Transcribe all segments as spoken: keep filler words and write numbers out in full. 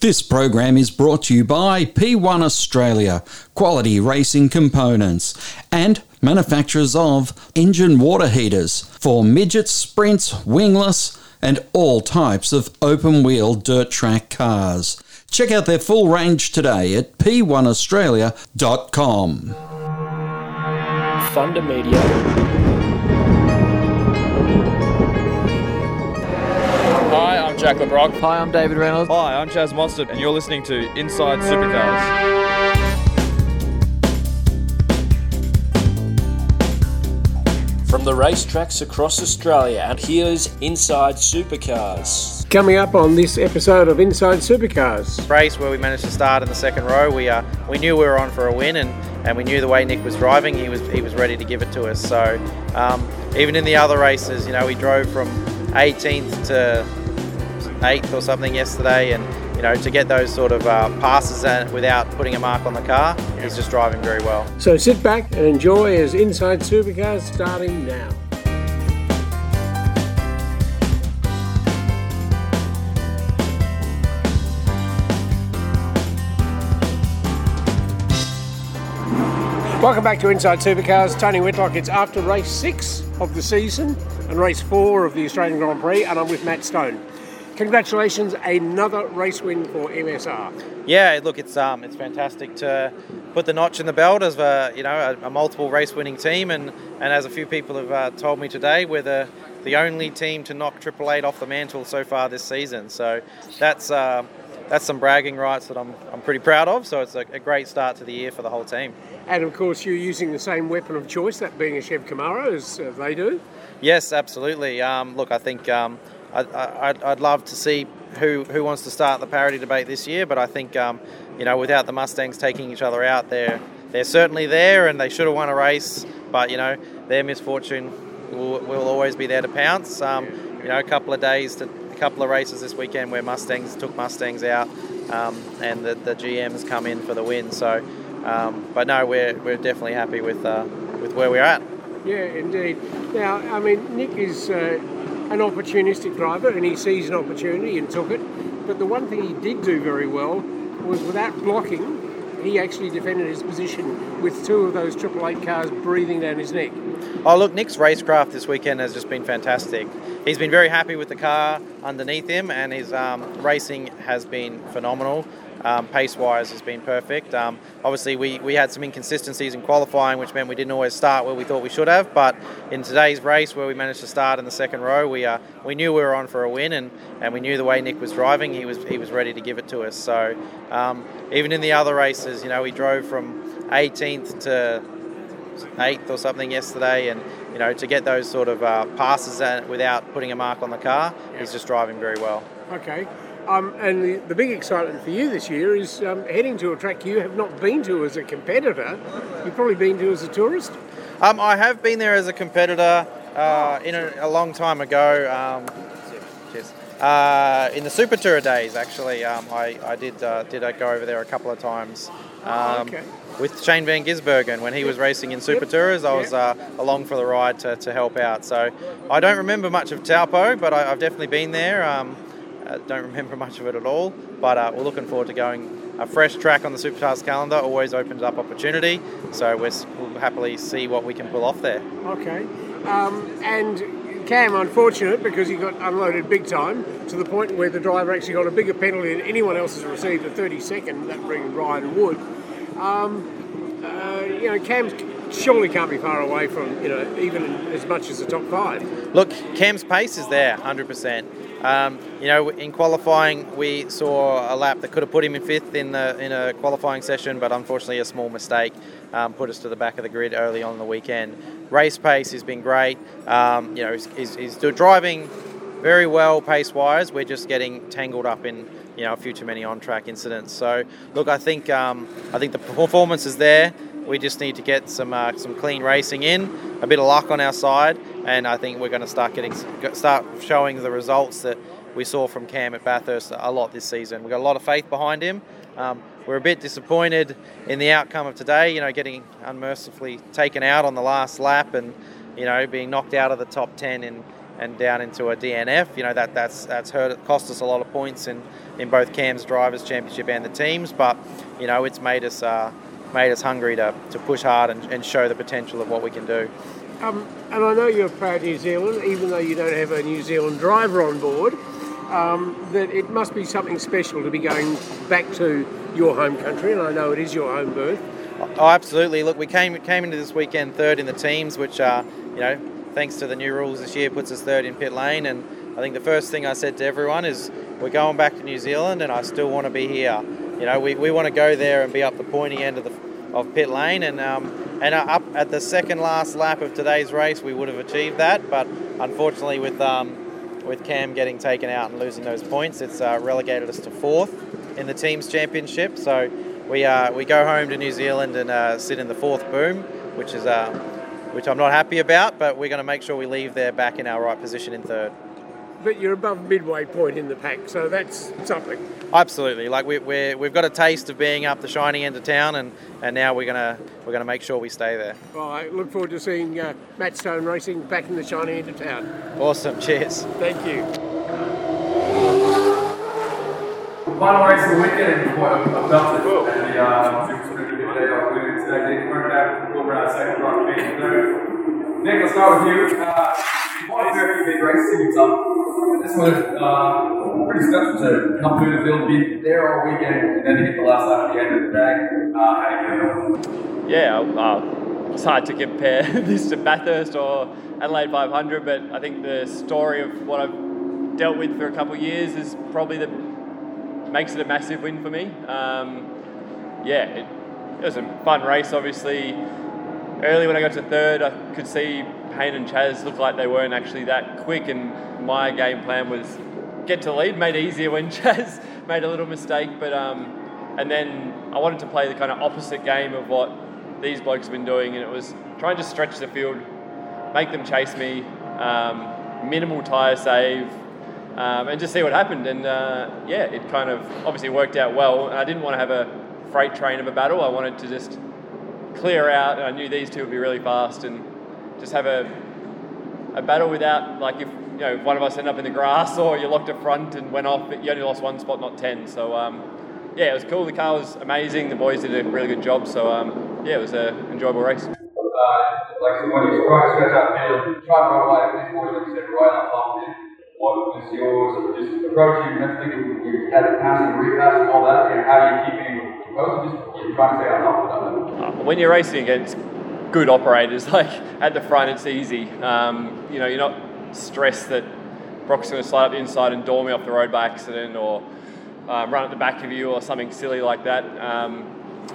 This program is brought to you by P one Australia, quality racing components, and manufacturers of engine water heaters for midgets, sprints, wingless, and all types of open-wheel dirt track cars. Check out their full range today at p one australia dot com. Thunder Media. Hi, I'm Jack LeBrock. Hi, I'm David Reynolds. Hi, I'm Chaz Mostert, and you're listening to Inside Supercars. From the racetracks across Australia, and here's Inside Supercars. Coming up on this episode of Inside Supercars. Race where we managed to start in the second row. We uh, we knew we were on for a win, and, and we knew the way Nick was driving, he was he was ready to give it to us. So um, even in the other races, you know, we drove from eighteenth to eighth or something yesterday, and you know, to get those sort of uh, passes without putting a mark on the car, he's just driving very well. So sit back and enjoy as Inside Supercars starting now. Welcome back to Inside Supercars. Tony Whitlock. It's after race six of the season and race four of the Australian Grand Prix, and I'm with Matt Stone. Congratulations, another race win for M S R. Yeah, look, it's um, it's fantastic to put the notch in the belt as a, you know, a, a multiple race-winning team, and, and as a few people have uh, told me today, we're the, the only team to knock Triple Eight off the mantle so far this season. So that's uh, that's some bragging rights that I'm I'm pretty proud of. So it's a, a great start to the year for the whole team. And of course, you're using the same weapon of choice, that being a Chev Camaro, as uh, they do. Yes, absolutely. Um, look, I think. Um, I'd, I'd love to see who, who wants to start the parity debate this year, but I think um, you know, without the Mustangs taking each other out, they're they're certainly there, and they should have won a race. But you know, their misfortune will, will always be there to pounce. Um, you know, a couple of days to a couple of races this weekend where Mustangs took Mustangs out, um, and the, the G Ms come in for the win. So, um, but no, we're we're definitely happy with uh, with where we're at. Yeah, indeed. Now, I mean, Nick is Uh, an opportunistic driver, and he sees an opportunity and took it. But the one thing he did do very well was, without blocking, he actually defended his position with two of those Triple Eight cars breathing down his neck. Oh, look, Nick's racecraft this weekend has just been fantastic. He's been very happy with the car underneath him, and his um, racing has been phenomenal. Um, pace-wise has been perfect. Um, obviously, we, we had some inconsistencies in qualifying, which meant we didn't always start where we thought we should have. But in today's race, where we managed to start in the second row, we uh, we knew we were on for a win, and, and we knew the way Nick was driving, he was he was ready to give it to us. So um, even in the other races, you know, we drove from eighteenth to eighth or something yesterday, and you know, to get those sort of uh, passes without putting a mark on the car, he's just driving very well. Okay. Um, and the, the big excitement for you this year is um, heading to a track you have not been to as a competitor. You've probably been to as a tourist? Um, I have been there as a competitor uh, in a, a long time ago. Um, cheers. Uh, in the Super Tourer days, actually, um, I, I did uh, did I go over there a couple of times. Um, oh, okay. With Shane Van Gisbergen when he was racing in Super Yep. Tourers. I was Yep. uh, along for the ride to, to help out. So I don't remember much of Taupo, but I, I've definitely been there. Um, I don't remember much of it at all, but uh, we're looking forward to going. A fresh track on the Superstars calendar always opens up opportunity, so we're, we'll happily see what we can pull off there. Okay. Um, and Cam, unfortunate because he got unloaded big time to the point where the driver actually got a bigger penalty than anyone else has received, a thirty-second, that being Ryan Wood. Um, uh, you know, Cam surely can't be far away from, you know, even as much as the top five. Look, Cam's pace is there, one hundred percent. Um, you know, in qualifying, we saw a lap that could have put him in fifth in the in a qualifying session, but unfortunately a small mistake um, put us to the back of the grid early on in the weekend. Race pace has been great. Um, you know, he's, he's, he's driving very well pace-wise. We're just getting tangled up in, you know, a few too many on-track incidents. So, look, I think um, I think the performance is there. We just need to get some uh, some clean racing in, a bit of luck on our side, and I think we're going to start getting start showing the results that we saw from Cam at Bathurst a lot this season. We've got a lot of faith behind him. Um, we're a bit disappointed in the outcome of today, you know, getting unmercifully taken out on the last lap and, you know, being knocked out of the top ten in, and down into a D N F. You know, that that's that's hurt, cost us a lot of points in, in both Cam's Drivers' Championship and the teams. But you know, it's made us uh, made us hungry to, to push hard and, and show the potential of what we can do. Um, and I know you're proud New Zealand, even though you don't have a New Zealand driver on board. Um, that it must be something special to be going back to your home country, and I know it is your home berth. Oh, absolutely. Look, we came came into this weekend third in the teams, which, uh, you know, thanks to the new rules this year, puts us third in pit lane. And I think the first thing I said to everyone is we're going back to New Zealand, and I still want to be here. You know, we, we want to go there and be up the pointy end of the of pit lane, and um, and up at the second last lap of today's race, we would have achieved that. But unfortunately, with um, with Cam getting taken out and losing those points, it's uh, relegated us to fourth in the teams championship. So we uh, we go home to New Zealand and uh, sit in the fourth boom, which is uh, which I'm not happy about. But we're going to make sure we leave there back in our right position in third. But you're above midway point in the pack, so that's something. Absolutely, like we we we've got a taste of being up the shiny end of town, and, and now we're gonna we're gonna make sure we stay there. Well, I look forward to seeing uh, Matt Stone racing back in the shiny end of town. Awesome, cheers. Thank you. Final race of the weekend and quite a, a belter. And the uh, super sprint today, I was winning today. Nick Murdoch, Will Brown, second rock, being third. Nick, let's start with you. Uh, quite a fair few big races in some. This was uh, pretty special to come through the field, be there all weekend, and then to get the last lap at the end of the day. Uh, how do you feel? Yeah, uh, it's hard to compare this to Bathurst or Adelaide five hundred, but I think the story of what I've dealt with for a couple of years is probably the makes it a massive win for me. Um, yeah, it, it was a fun race, obviously. Early when I got to third, I could see Payne and Chaz looked like they weren't actually that quick, and my game plan was get to lead. Made it easier when Chaz made a little mistake, but um, and then I wanted to play the kind of opposite game of what these blokes have been doing, and it was trying to stretch the field, make them chase me, um, minimal tyre save, um, and just see what happened. And uh, yeah, it kind of obviously worked out well. And I didn't want to have a freight train of a battle. I wanted to just clear out, and I knew these two would be really fast, and just have a a battle without, like, if you know, if one of us ended up in the grass or you locked a front and went off, you only lost one spot, not ten. So um, yeah, it was cool. The car was amazing. The boys did a really good job. So um, yeah, it was an enjoyable race. Uh, like so when you try to stretch out field, try to run away with these boys, like you said, right on top of it. What was yours? Just approaching, mentally, you had the passing, repass, and all that. And how are you keeping composed? Just you're trying to stay on top of that. Uh, when you're racing against good operators, like at the front, it's easy. Um, you know, you're not stressed that Brock's going to slide up the inside and door me off the road by accident, or um, run at the back of you, or something silly like that. Um,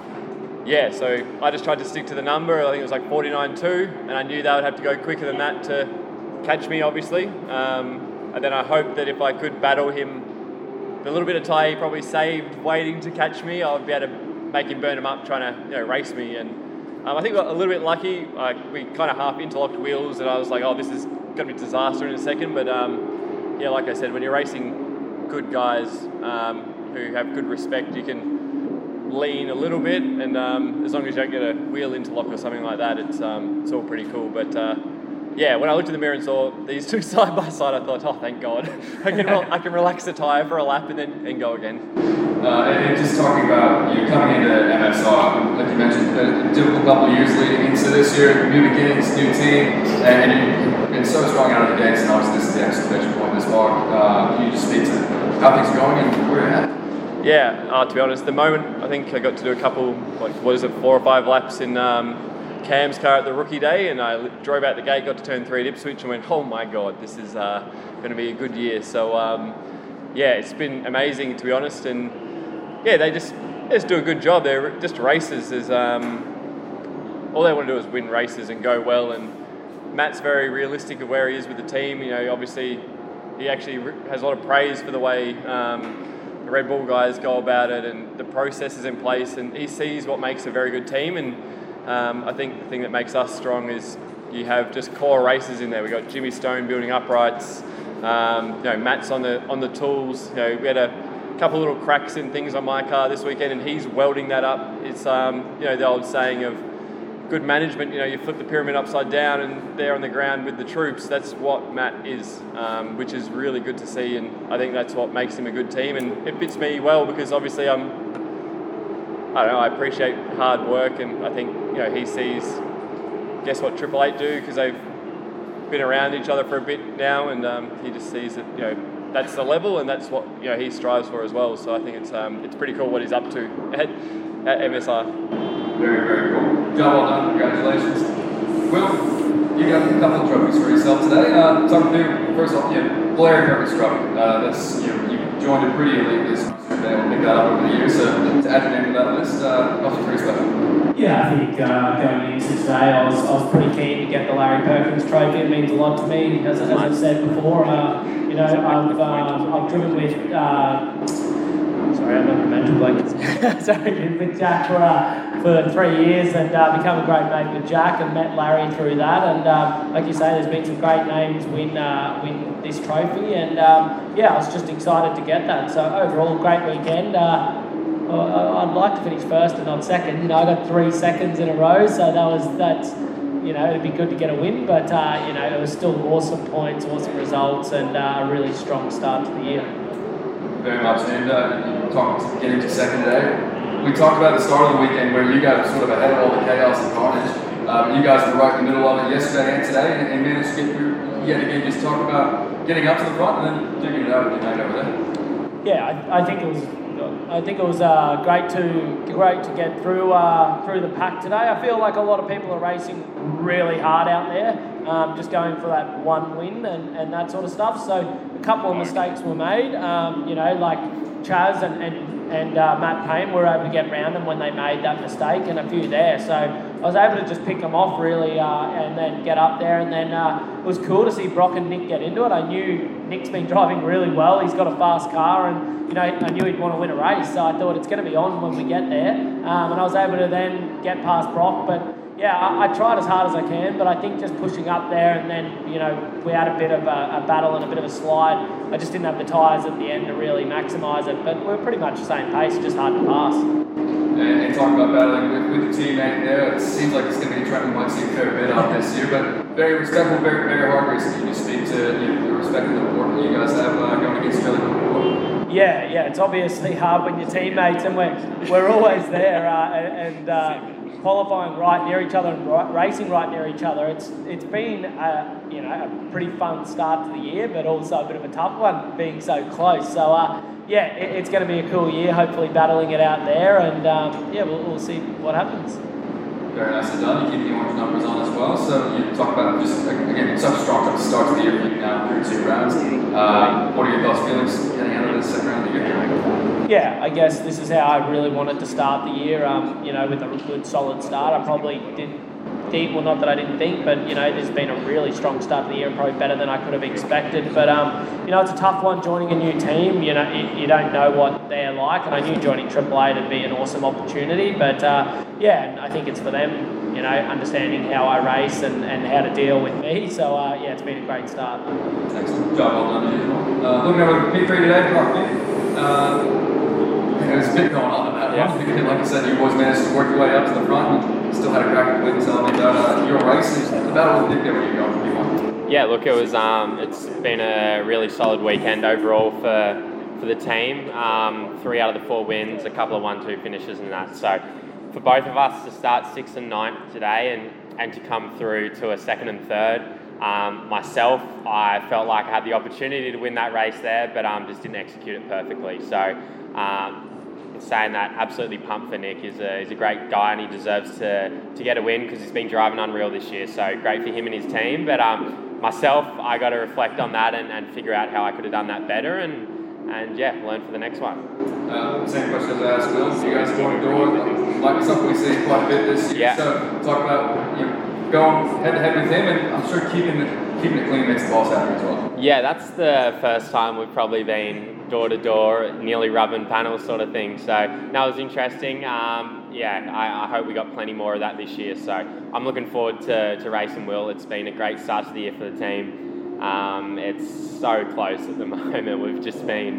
yeah, so I just tried to stick to the number. I think it was like forty-nine two, and I knew they would have to go quicker than that to catch me, obviously. Um, and then I hoped that if I could battle him, the little bit of tyre he probably saved waiting to catch me, I would be able to make him burn him up trying to, you know, race me. And Um, I think we got a little bit lucky. Like, we kind of half interlocked wheels, and I was like, "Oh, this is going to be a disaster in a second." But um, yeah, like I said, when you're racing good guys um, who have good respect, you can lean a little bit, and um, as long as you don't get a wheel interlock or something like that, it's um, it's all pretty cool. But uh, yeah, when I looked in the mirror and saw these two side by side, I thought, "Oh, thank God, I can re- I can relax the tyre for a lap and then and go again." Uh, and just talking about you coming into M S R, like you mentioned, a difficult couple of years leading into this year, new beginnings, new team, and, and you've been so strong out of the gates, and obviously this is the exclamation point this far. Uh, can you just speak to how things are going and where you're at? Yeah, uh, to be honest, the moment I think I got to do a couple, like what is it, four or five laps in um, Cam's car at the rookie day, and I drove out the gate, got to turn three at Ipswich, and went, "Oh my God, this is uh, going to be a good year." So um, yeah, it's been amazing, to be honest, and yeah, they just they just do a good job. They're just racers. Is um, all they want to do is win races and go well. And Matt's very realistic of where he is with the team. You know, obviously he actually has a lot of praise for the way um, the Red Bull guys go about it and the processes in place. And he sees what makes a very good team. And um, I think the thing that makes us strong is you have just core racers in there. We got Jimmy Stone building uprights. Um, you know, Matt's on the on the tools. You know, we had a couple little cracks in things on my car this weekend, and he's welding that up. It's um, you know, the old saying of good management. You know, you flip the pyramid upside down and they're on the ground with the troops. That's what Matt is, um, which is really good to see, and I think that's what makes him a good team, and it fits me well because obviously I'm, I don't know, I appreciate hard work, and I think, you know, he sees, guess what Triple Eight do, because they've been around each other for a bit now, and um, he just sees that, you know, that's the level, and that's what, you know, he strives for as well. So I think it's um, it's pretty cool what he's up to at, at M S R. Very, very cool. Job well done. Congratulations. Will, you got a couple of trophies for yourself today. Uh, talk to me, first off, you know, Blair Curtis Trophy. Uh, that's, you know, you joined a pretty elite this year. They will pick that up over the years. So to add your name to that list, uh, must be pretty special. Yeah, I think uh, going into today, I was I was pretty keen to get the Larry Perkins Trophy. It means a lot to me, as, as I've said before. Uh, you know, I've um, I've driven with. Uh, Sorry, I'm not a mental blank. Sorry, with Jack for, uh, for three years and uh, become a great mate with Jack and met Larry through that. And uh, like you say, there's been some great names win uh, win this trophy. And um, yeah, I was just excited to get that. So overall, great weekend. Uh, I'd like to finish first and not second. You know, I got three seconds in a row, so that was that's. You know, it'd be good to get a win, but uh, you know, it was still awesome points, awesome results, and uh, a really strong start to the year. Very much, and uh, you talked getting to second today. We talked about the start of the weekend where you guys were sort of ahead of all the chaos and carnage. Um, you guys were right in the middle of it yesterday and today, and, and managed to get through yet again. Just talk about getting up to the front and then digging it out at the night over there. Yeah, I, I think it was. I think it was uh, great to great to get through uh, through the pack today. I feel like a lot of people are racing really hard out there, um, just going for that one win and, and that sort of stuff. So a couple of mistakes were made. Um, you know, like Chaz and and, and uh, Matt Payne were able to get round them when they made that mistake, and a few there. So I was able to just pick them off really, uh, and then get up there. And then uh, it was cool to see Brock and Nick get into it. I knew Nick's been driving really well. He's got a fast car, and you know, I knew he'd want to win a race, so I thought it's going to be on when we get there. Um, and I was able to then get past Brock. But yeah, I, I tried as hard as I can, but I think just pushing up there, and then, you know, we had a bit of a, a battle and a bit of a slide. I just didn't have the tyres at the end to really maximise it, but we were pretty much the same pace, just hard to pass. And, and talking about battling with, with the teammate there, it seems like it's going to be a trend we might see a fair bit of this year, but very respectful, very, very hard racing. Can you speak to, you know, the respect and the support that you guys have uh, going against each other? Yeah, yeah, it's obviously hard when you're teammates, and we're, we're always there, uh, and, and uh, qualifying right near each other and right, racing right near each other. It's it's been a, you know, a pretty fun start to the year, but also a bit of a tough one being so close. So uh, yeah, it, it's going to be a cool year. Hopefully, battling it out there, and um, yeah, we'll, we'll see what happens. Very nicely done. You keep the orange numbers on as well. So you talk about just, again, such a strong start to the year for you now through two rounds. Uh, what are your thoughts, feelings getting out of this second round of the year? Yeah, I guess this is how I really wanted to start the year. Um, you know, with a good solid start. I probably didn't think, well, not that I didn't think, but you know, there's been a really strong start to the year, probably better than I could have expected. But um, you know, it's a tough one joining a new team. You know, you, you don't know what they're like, and I knew joining Triple Eight would be an awesome opportunity. But uh, yeah, I think it's for them, you know, understanding how I race and, and how to deal with me. So uh, yeah, it's been a great start. Excellent job, well done. Uh, looking over P three today, Brock, uh, there's a bit going on in that yeah. one. Like I said, you boys managed to work your way up to the front and still had a crack at win. Tell me about uh, your races, the battle with Nick there when you going for P one. Yeah, look, it was. Um, it's been a really solid weekend overall for for the team. Um, three out of the four wins, a couple of one-two finishes, and that. So for both of us to start sixth and ninth today, and and to come through to a second and third. Um, myself, I felt like I had the opportunity to win that race there, but um, just didn't execute it perfectly. So. Um, saying that, absolutely pumped for Nick. He's a, he's a great guy and he deserves to, to get a win because he's been driving unreal this year, so great for him and his team. But um, myself, I got to reflect on that and, and figure out how I could have done that better and, and yeah, learn for the next one. Uh, same question as I asked Will. You guys going door, like something we see quite a bit this year. Yeah. So talk about, you know, going head to head with him, and I'm sure keeping it, keeping it clean makes the boss happy as well. Yeah, that's the first time we've probably been door to door, nearly rubbing panels sort of thing. So that was interesting. Um, yeah, I, I hope we got plenty more of that this year. So I'm looking forward to, to racing Will. It's been a great start to the year for the team. Um, it's so close at the moment. We've just been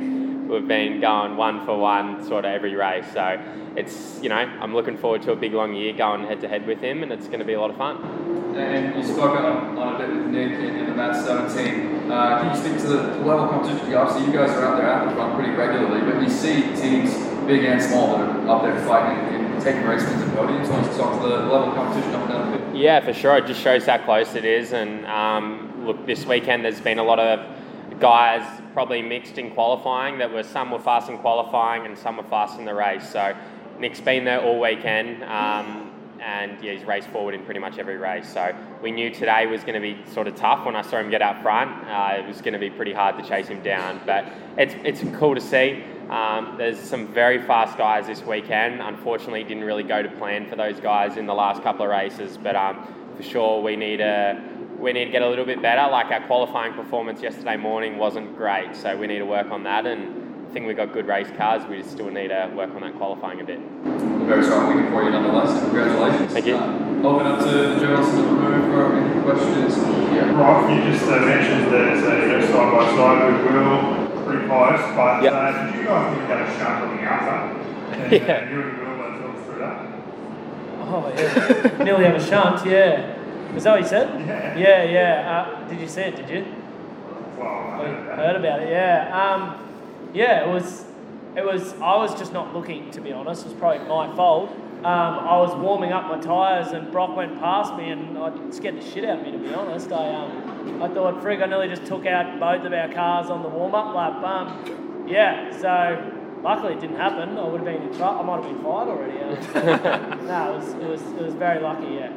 we've been going one for one sort of every race. So it's, you know, I'm looking forward to a big long year going head to head with him, and it's going to be a lot of fun. And you spoke on, on a bit with Nick in, in the Mat seventeen. Uh, can you speak to the level of competition? Obviously, you guys are out there at the front pretty regularly, but you see teams big and small that are up there fighting and, and taking race wins and podiums. So let's talk to the level of competition up and down the field. Yeah, for sure. It just shows how close it is. And um, look, this weekend there's been a lot of guys probably mixed in qualifying. That were some were fast in qualifying and some were fast in the race. So Nick's been there all weekend. Um, And yeah, he's raced forward in pretty much every race. So we knew today was going to be sort of tough. When I saw him get out front, uh, it was going to be pretty hard to chase him down. But it's it's cool to see. Um, there's some very fast guys this weekend. Unfortunately, it didn't really go to plan for those guys in the last couple of races. But um, for sure, we need to we need to get a little bit better. Like our qualifying performance yesterday morning wasn't great, so we need to work on that. And I think we've got good race cars. We just still need to work on that qualifying a bit. Very strong weekend for you nonetheless. Congratulations. Thank you. Uh, open up to the journalists in the room for any questions. Yeah. Right, you just uh, mentioned that it's a side by side with Will, pretty close, but yep. uh, did you guys think about a shunt on the outside? And, yeah. Uh, you and Will uh, talked through that? Oh, yeah. Nearly have a shunt, yeah. Is that what you said? Yeah. Yeah, yeah. Uh, did you see it, did you? Well, I heard about, heard about it, yeah. Um, yeah, it was, it was, I was just not looking, to be honest. It was probably my fault. Um, I was warming up my tyres and Brock went past me and it scared the shit out of me, to be honest. I um, I thought, frig, I nearly just took out both of our cars on the warm-up lap. Um, yeah, so luckily it didn't happen. I would have been in trouble. I might have been fired already. Uh, no, it was, it was it was very lucky, yeah.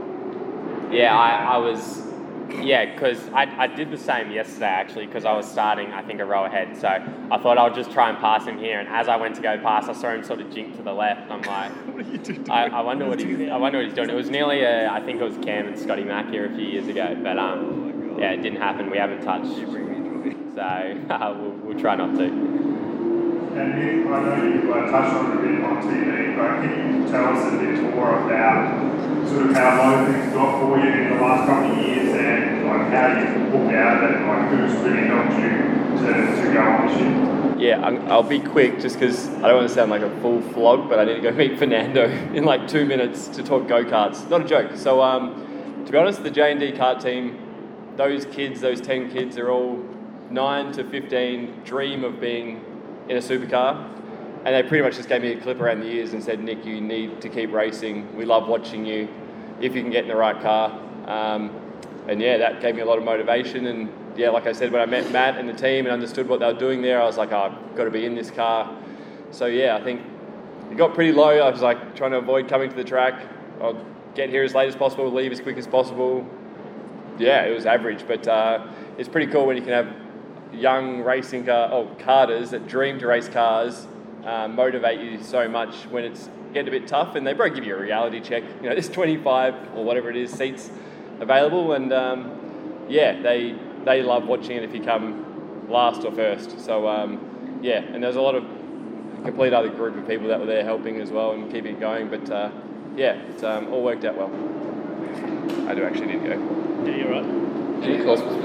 Yeah, I, I was, yeah, because I, I did the same yesterday, actually, because I was starting, I think, a row ahead. So I thought I'll just try and pass him here. And as I went to go past, I saw him sort of jink to the left. I'm like, what are you doing? I, I wonder what he, I wonder what he's doing. It was nearly, a, I think it was Cam and Scotty Mack here a few years ago. But um, yeah, it didn't happen. We haven't touched. So uh, we'll, we'll try not to. And Nick, I know you uh, touched on it a bit on T V, but can you tell us a bit more about sort of how low things got for you in the last couple of years and like how you pulled out of it and like who's really helped you to, to go on this year? Yeah, I'm, I'll be quick just because I don't want to sound like a full flog, but I need to go meet Fernando in like two minutes to talk go-karts. Not a joke. So um, to be honest, the J and D kart team, those kids, those ten kids, they're all nine to fifteen, dream of being in a supercar, and they pretty much just gave me a clip around the ears and said, Nick, you need to keep racing. We love watching you if you can get in the right car. Um, and yeah, that gave me a lot of motivation. And yeah, like I said, when I met Matt and the team and understood what they were doing there, I was like, oh, I've got to be in this car. So yeah, I think it got pretty low. I was like trying to avoid coming to the track. I'll get here as late as possible, leave as quick as possible. Yeah, it was average, but uh, it's pretty cool when you can have young racing car, oh, karters that dream to race cars uh, motivate you so much when it's getting a bit tough, and they probably give you a reality check. You know, there's twenty-five or whatever it is seats available, and um, yeah, they they love watching it if you come last or first. So um, yeah, and there's a lot of complete other group of people that were there helping as well and keeping it going. But uh, yeah, it's um, all worked out well. I do actually need to go. Yeah, you're right. Any questions?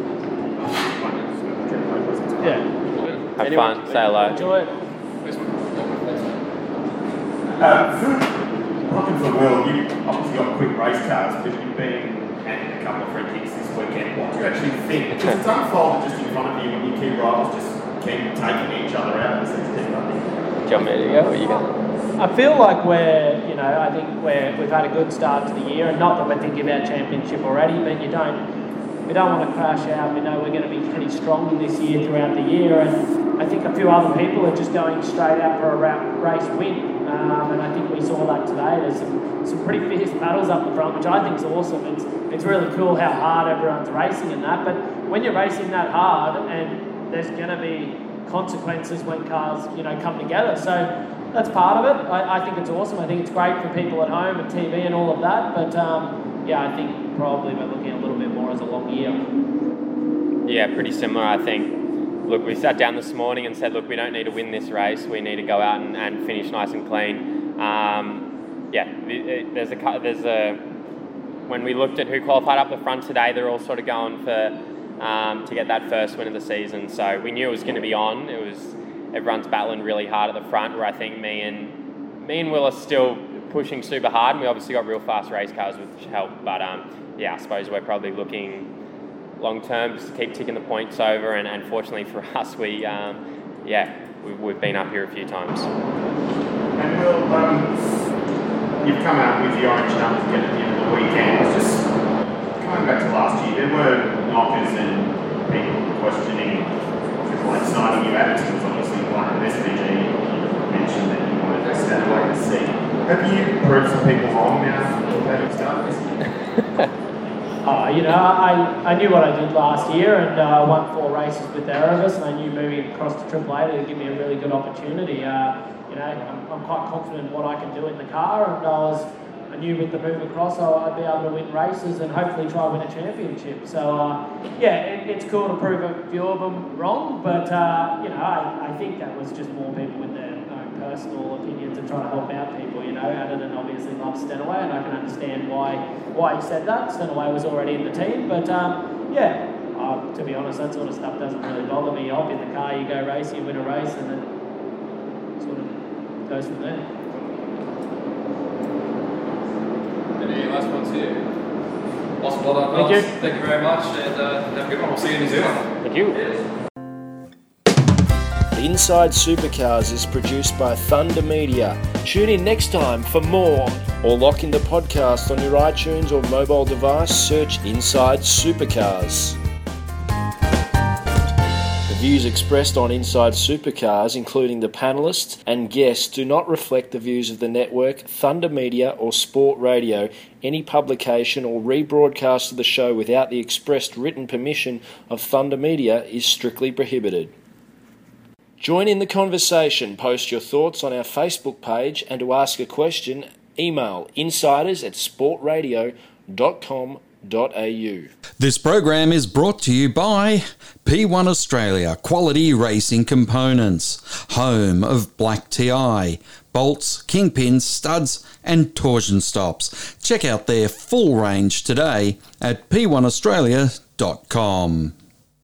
Yeah. Have anyway, fun. Say hello. Enjoy it. Uh, looking for Will, you obviously got quick race cars, but you've been handing a couple of free kicks this weekend. What do you actually think? Because it's unfolded just in front of you when your two rivals just keep taking each other out and it's keep nothing. Do you want me to go or you go? I feel like we're, you know, I think we're, we've had a good start to the year, and not that we're thinking about championship already, but you don't, we don't want to crash out. We know we're going to be pretty strong this year throughout the year, and I think a few other people are just going straight out for a race win, um, and I think we saw that today. There's some, some pretty fierce battles up the front, which I think is awesome. It's it's really cool how hard everyone's racing in that, but when you're racing that hard, and there's going to be consequences when cars, you know, come together. So that's part of it. I, I think it's awesome. I think it's great for people at home and T V and all of that. But um, yeah, I think probably we're looking a little bit more as a long year. Yeah, pretty similar, I think. Look, we sat down this morning and said, look, we don't need to win this race. We need to go out and, and finish nice and clean. Um, yeah, there's a there's a when we looked at who qualified up the front today, they're all sort of going for um, to get that first win of the season. So we knew it was going to be on. It was everyone's battling really hard at the front, where I think me and me and Will are still pushing super hard, and we obviously got real fast race cars which help. But um, yeah, I suppose we're probably looking long term just to keep ticking the points over, and, and fortunately for us, we um, yeah we, we've been up here a few times. And Will, um, you've come out with the orange numbers again at the end of the weekend. It's just coming back to last year, there were knockers and people questioning Triple H signing you. Addington was obviously one of S V G. You mentioned that you wanted to stand away to see. Have you proved some people wrong now that you've started? Uh, you know, I, I knew what I did last year, and I uh, won four races with Erebus, and I knew moving across to Triple A would give me a really good opportunity. Uh, you know, I'm, I'm quite confident in what I can do in the car, and I was I knew with the move across I'd be able to win races and hopefully try to win a championship. So uh, yeah, it, it's cool to prove a few of them wrong, but uh, you know, I, I think that was just more people with their own personal opinions and trying to help out people. You know, Addington obviously loves Stenaway, and I can understand why why he said that. Stenaway was already in the team, but um, yeah, uh, to be honest, that sort of stuff doesn't really bother me. You hop in the car, you go race, you win a race, and then sort of goes from there. Any last ones here? Awesome, well done, Thank fellas. you. Thank you very much, and uh, have a good one. We'll see you in New Zealand. Thank you. Inside Supercars is produced by Thunder Media. Tune in next time for more, or lock in the podcast on your iTunes or mobile device. Search Inside Supercars. The views expressed on Inside Supercars, including the panellists and guests, do not reflect the views of the network, Thunder Media or Sport Radio. Any publication or rebroadcast of the show without the expressed written permission of Thunder Media is strictly prohibited. Join in the conversation, post your thoughts on our Facebook page, and to ask a question, email insiders at sportradio dot com dot a u. This program is brought to you by P one Australia Quality Racing Components, home of Black T I, bolts, kingpins, studs and torsion stops. Check out their full range today at p one australia dot com.